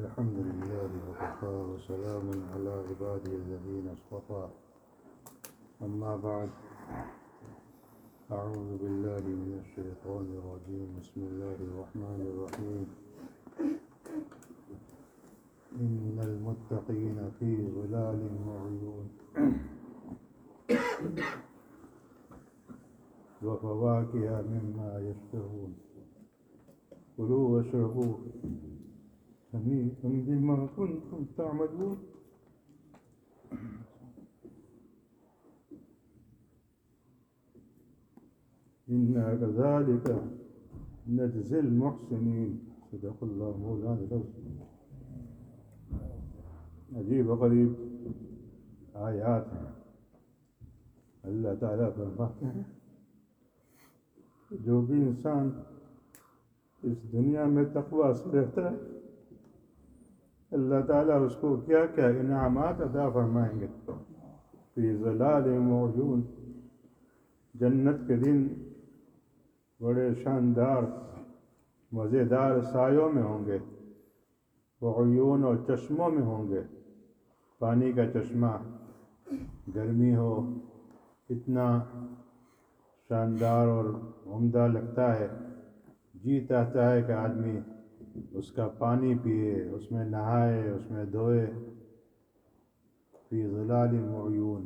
الحمد لله وكفى وسلام على عباده الذين اصطفى أما بعد أعوذ بالله من الشيطان الرجيم بسم الله الرحمن الرحيم إن المتقين في ظلال وعيون وفواكه مما يشتهون كلوا واشربوا هنيئا بما كنتم تعملون إنا كذلك نجزي المحسنين صدق الله مولانا العظيم. عجیب و غریب آیات ہیں. اللہ تعالیٰ فرماتے ہیں جو بھی انسان اس دنیا میں تقویٰ سے رہتا ہے اللہ تعالیٰ اس کو کیا کیا انعامات عطا فرمائیں گے. فی ظلال وعیون، جنت کے دن بڑے شاندار مزیدار سایوں میں ہوں گے. وعیون، اور چشموں میں ہوں گے. پانی کا چشمہ، گرمی ہو اتنا شاندار اور عمدہ لگتا ہے، جی چاہتا ہے کہ آدمی اس کا پانی پیے، اس میں نہائے، اس میں دھوئے. فی ظلال وعیون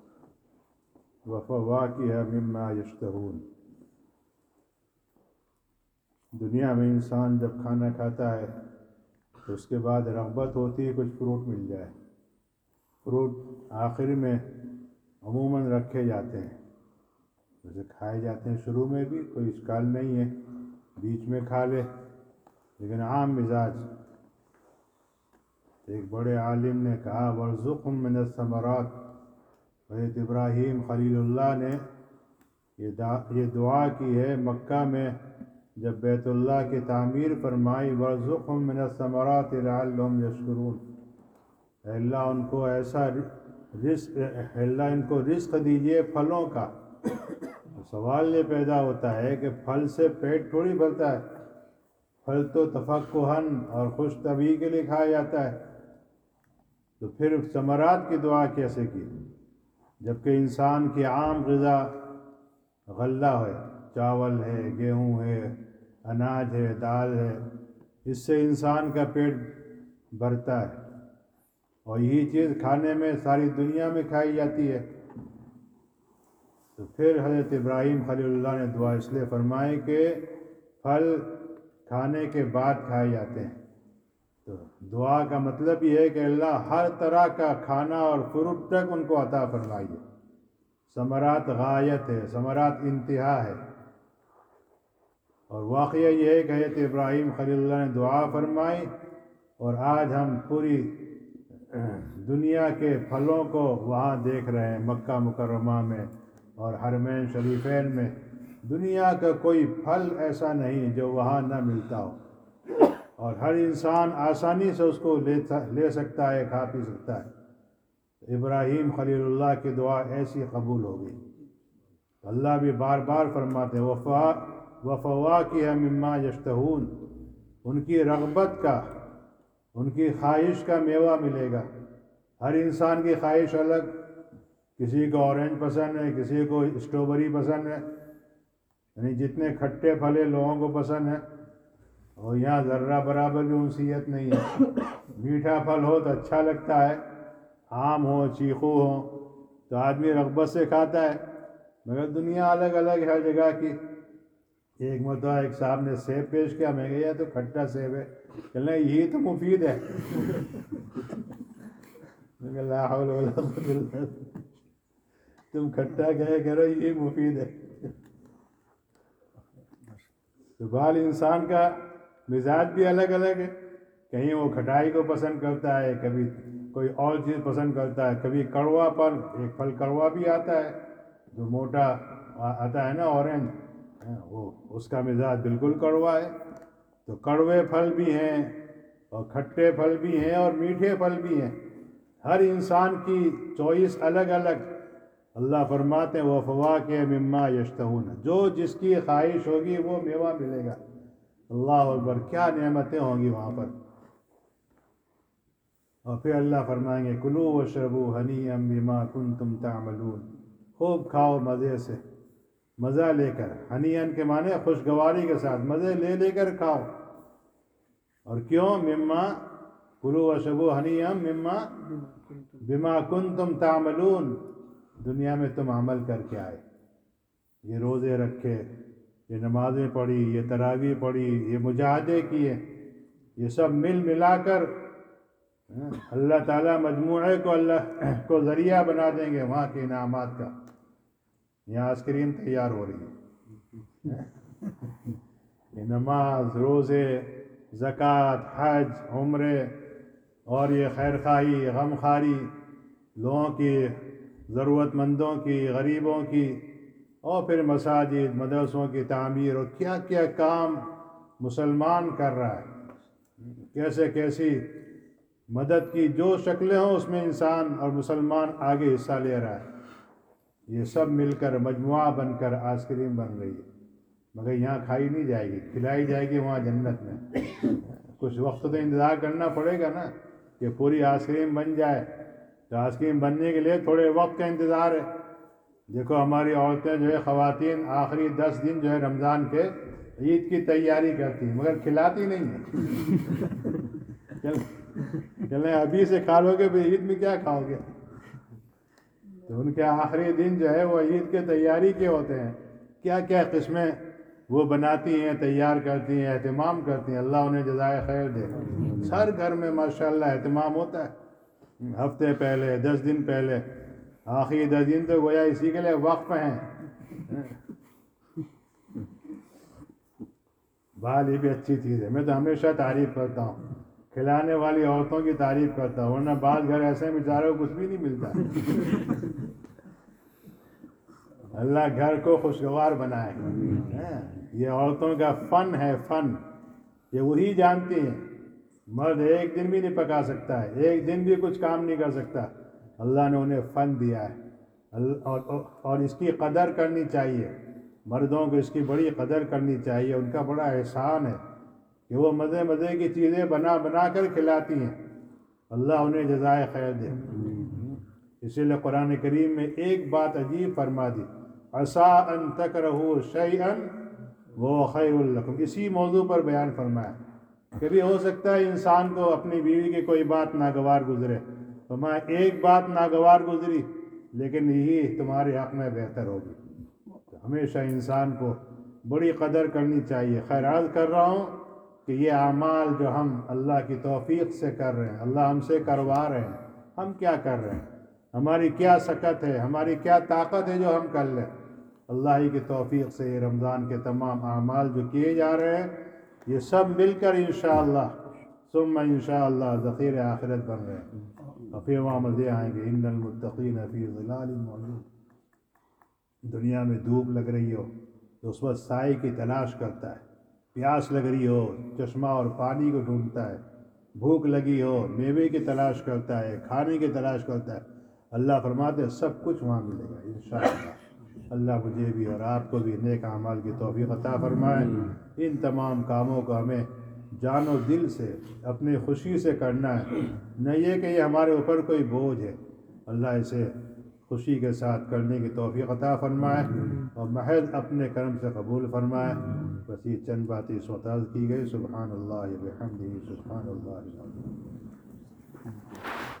وفواکہ مما یشتہون. دنیا میں انسان جب کھانا کھاتا ہے تو اس کے بعد رغبت ہوتی ہے کچھ فروٹ مل جائے. فروٹ آخر میں عموماً رکھے جاتے ہیں، جیسے کھائے جاتے ہیں شروع میں بھی، کوئی اشکال نہیں ہے، بیچ میں کھا لے. لیکن عام مزاج. ایک بڑے عالم نے کہا وارزقہم من الثمرات. حضرت ابراہیم خلیل اللہ نے یہ دعا کی ہے مکہ میں جب بیت اللہ کی تعمیر فرمائی، وارزقہم من الثمرات لعلہم یشکرون. اے اللہ ان کو ایسا رزق، اللہ ان کو رزق دیجئے پھلوں کا. سوال یہ پیدا ہوتا ہے کہ پھل سے پیٹ تھوڑی بھرتا ہے. پھل تو تفقہاً اور خوش طبعی کے لیے کھایا جاتا ہے، تو پھر ثمرات کی دعا کیسے کی؟ جبکہ انسان کی عام غذا غلہ ہے، چاول ہے، گیہوں ہے، اناج ہے، دال ہے، اس سے انسان کا پیٹ بھرتا ہے. اور یہی چیز کھانے میں ساری دنیا میں کھائی جاتی ہے. تو پھر حضرت ابراہیم خلیل اللہ نے دعا اس لیے فرمائی کہ پھل کھانے کے بعد کھائے جاتے ہیں. تو دعا کا مطلب یہ ہے کہ اللہ ہر طرح کا کھانا اور فروٹ تک ان کو عطا فرمائیے. ثمرات غایت ہے، ثمرات انتہا ہے. اور واقعہ یہ ہے کہ حضرت ابراہیم خلیل اللہ نے دعا فرمائی اور آج ہم پوری دنیا کے پھلوں کو وہاں دیکھ رہے ہیں، مکہ مکرمہ میں اور حرمین شریفین میں. دنیا کا کوئی پھل ایسا نہیں جو وہاں نہ ملتا ہو، اور ہر انسان آسانی سے اس کو لے سکتا ہے، کھا پی سکتا ہے. ابراہیم خلیل اللہ کی دعا ایسی قبول ہو گئی. اللہ بھی بار بار فرماتے ہیں وفواکہ مما یشتہون. ان کی رغبت کا، ان کی خواہش کا میوہ ملے گا. ہر انسان کی خواہش الگ، کسی کو اورنج پسند ہے، کسی کو اسٹرابری پسند ہے، یعنی جتنے کھٹے پھلے لوگوں کو پسند ہیں. اور یہاں ذرہ برابر بھی انسیت نہیں ہے. میٹھا پھل ہو تو اچھا لگتا ہے، آم ہو، چیکو ہو تو آدمی رغبت سے کھاتا ہے. مگر دنیا الگ الگ ہے ہر جگہ کی. ایک مرتبہ ایک صاحب نے سیب پیش کیا، میں گیا تو کھٹا سیب ہے، کہنے یہی تو مفید ہے. میں کہا لا حول ولا قوة الا باللہ، تم کھٹا کہہ کرو یہ مفید ہے. تو بال انسان کا مزاج بھی الگ الگ ہے. کہیں وہ کھٹائی کو پسند کرتا ہے، کبھی کوئی اور چیز پسند کرتا ہے، کبھی کڑوا پر. ایک پھل کڑوا بھی آتا ہے جو موٹا آتا ہے نا اورنج، وہ اس کا مزاج بالکل کڑوا ہے. تو کڑوے پھل بھی ہیں اور کھٹے پھل بھی ہیں اور میٹھے پھل بھی ہیں. ہر انسان کی چوائس الگ الگ. اللہ فرماتے ہیں وفواکہ مما یشتہون، جو جس کی خواہش ہوگی وہ میوہ ملے گا. اللہ اکبر، کیا نعمتیں ہوں گی وہاں پر. اور پھر اللہ فرمائیں گے کلوا واشربوا ہنیئا بما کنتم تعملون، خوب کھاؤ مزے سے، مزہ لے کر، ہنیئن کے معنی خوشگواری کے ساتھ، مزے لے لے کر کھاؤ۔ اور کیوں؟ مما کلوا واشربوا ہنیئا مما بما کنتم تعملون، دنیا میں تم عمل کر کے آئے، یہ روزے رکھے، یہ نمازیں پڑھی، یہ تراویح پڑھی، یہ مجاہدے کیے، یہ سب مل ملا کر اللہ تعالیٰ مجموعے کو اللہ کو ذریعہ بنا دیں گے وہاں کے انعامات کا۔ یہاں آئس کریم تیار ہو رہی ہے، یہ نماز، روزے، زکوٰۃ، حج، عمرے، اور یہ خیر خواہی، غم خواری، لوگوں کی، ضرورت مندوں کی، غریبوں کی، اور پھر مساجد، مدرسوں کی تعمیر، اور کیا کیا کام مسلمان کر رہا ہے، کیسے کیسی مدد کی جو شکلیں ہوں اس میں انسان اور مسلمان آگے حصہ لے رہا ہے۔ یہ سب مل کر مجموعہ بن کر آئس کریم بن رہی ہے، مگر یہاں کھائی نہیں جائے گی، کھلائی جائے گی وہاں جنت میں۔ کچھ وقت تو انتظار کرنا پڑے گا نا کہ پوری آئس کریم بن جائے، تو آئس کریم بننے کے لیے تھوڑے وقت کا انتظار ہے۔ دیکھو ہماری عورتیں جو ہے، خواتین آخری 10 دن جو ہے رمضان کے عید کی تیاری کرتی ہیں، مگر کھلاتی نہیں ہیں۔ چلیں ابھی سے کھا لو گے، پھر عید میں کیا کھاؤ گے؟ تو ان کے آخری دن جو ہے وہ عید کے تیاری کے ہوتے ہیں، کیا کیا قسمیں وہ بناتی ہیں، تیار کرتی ہیں، اہتمام کرتی ہیں، اللہ انہیں جزائے خیر دے۔ ہر گھر میں ماشاءاللہ اہتمام ہوتا ہے، ہفتے پہلے، 10 دن پہلے، آخری 10 دن تو گویا اسی کے لیے وقف ہیں۔ بال یہ بھی اچھی چیز ہے، میں تو ہمیشہ تعریف کرتا ہوں، کھلانے والی عورتوں کی تعریف کرتا ہوں، ورنہ بعض گھر ایسے بیچاروں کو کچھ بھی نہیں ملتا۔ اللہ گھر کو خوشگوار بنائے۔ یہ عورتوں کا فن ہے، فن، یہ وہی جانتی ہیں۔ مرد ایک دن بھی نہیں پکا سکتا ہے، ایک دن بھی کچھ کام نہیں کر سکتا، اللہ نے انہیں فن دیا ہے، اور اس کی قدر کرنی چاہیے، مردوں کو اس کی بڑی قدر کرنی چاہیے، ان کا بڑا احسان ہے کہ وہ مزے مزے کی چیزیں بنا بنا کر کھلاتی ہیں، اللہ انہیں جزائے خیر دے۔ اسی لیے قرآن کریم میں ایک بات عجیب فرما دی، عسیٰ ان تکرہوا شیئا وہو خیر لکم، اسی موضوع پر بیان فرمایا۔ کبھی ہو سکتا ہے انسان کو اپنی بیوی کی کوئی بات ناگوار گزرے، تو میں ایک بات ناگوار گزری لیکن یہی تمہارے حق میں بہتر ہوگی۔ ہمیشہ انسان کو بڑی قدر کرنی چاہیے۔ خیر عرض کر رہا ہوں کہ یہ اعمال جو ہم اللہ کی توفیق سے کر رہے ہیں، اللہ ہم سے کروا رہے ہیں، ہم کیا کر رہے ہیں، ہماری کیا سکت ہے، ہماری کیا طاقت ہے جو ہم کر لیں؟ اللہ ہی کی توفیق سے یہ رمضان کے تمام اعمال جو کیے جا رہے ہیں، یہ سب مل کر انشاءاللہ ثم انشاءاللہ ذخیر آخرت بن رہے ہیں، اور پھر وہاں مزے آئیں گے۔ ان المتقین فی ظلال موجود، دنیا میں دھوپ لگ رہی ہو تو اس وقت سائے کی تلاش کرتا ہے، پیاس لگ رہی ہو چشمہ اور پانی کو ڈھونڈتا ہے، بھوک لگی ہو میوے کی تلاش کرتا ہے، کھانے کی تلاش کرتا ہے۔ اللہ فرماتے ہیں سب کچھ وہاں ملے گا انشاءاللہ۔ اللہ مجھے بھی اور آپ کو بھی نیک اعمال کی توفیق عطا فرمائے۔ ان تمام کاموں کو ہمیں جان و دل سے اپنی خوشی سے کرنا ہے، نہ یہ کہ یہ ہمارے اوپر کوئی بوجھ ہے۔ اللہ اسے خوشی کے ساتھ کرنے کی توفیق عطا فرمائے اور محض اپنے کرم سے قبول فرمائے۔ بس یہ چند باتیں اس وقت عرض کی گئی۔ سبحان اللہ و بحمدہ، سبحان اللہ العظیم۔